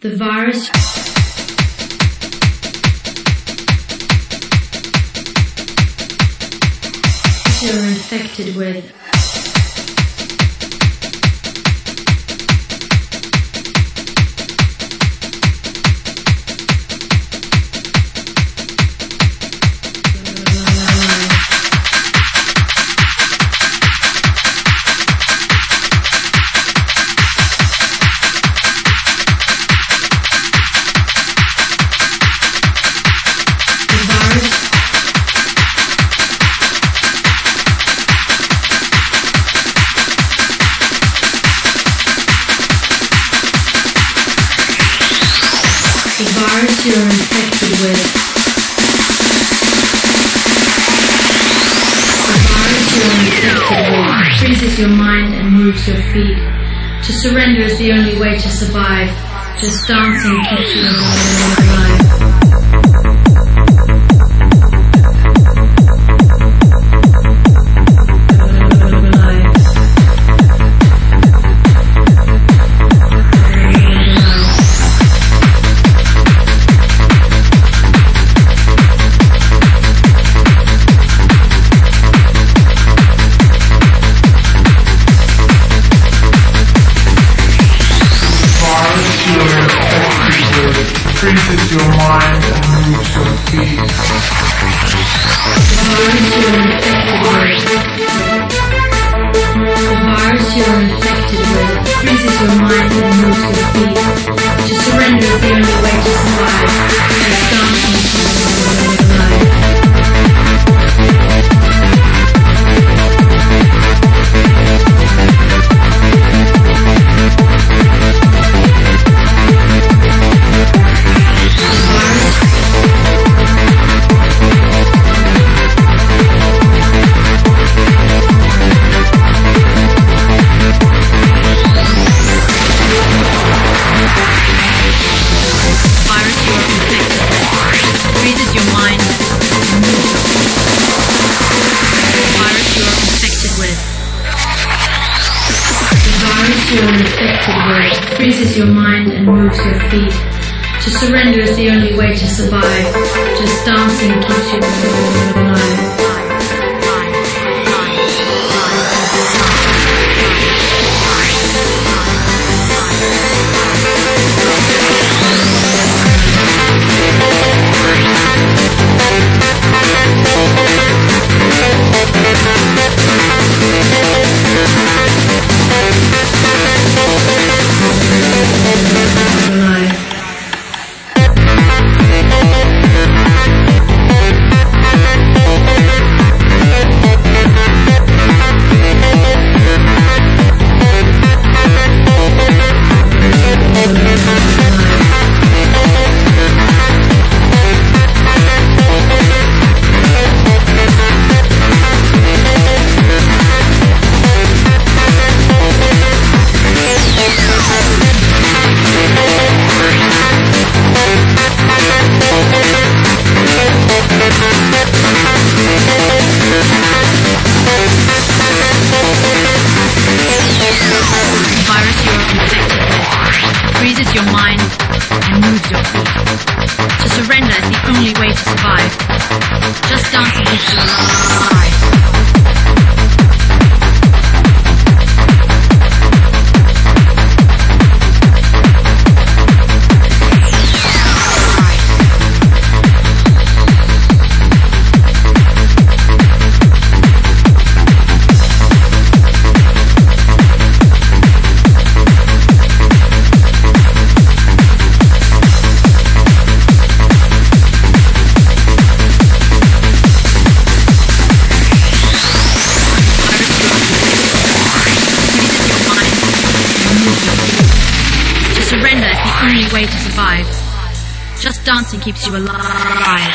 The virus you're infected with. You're infected with. The virus you're infected with freezes your mind and moves your feet. To surrender is the only way to survive. Just dancing keeps you alive. Freezes your mind and moves your feet. The virus you're infected with freezes your mind and moves your feet. To surrender is the only way to survive. Just dancing keeps you alive. You're infected with freezes your mind and moves your feet. To surrender is the only way to survive. Just dancing keeps you alive. Freezes your mind and moves your feet. To surrender is the only way to survive. Just dancing keeps you alive. Surrender is the only way to survive. Just dancing keeps you alive.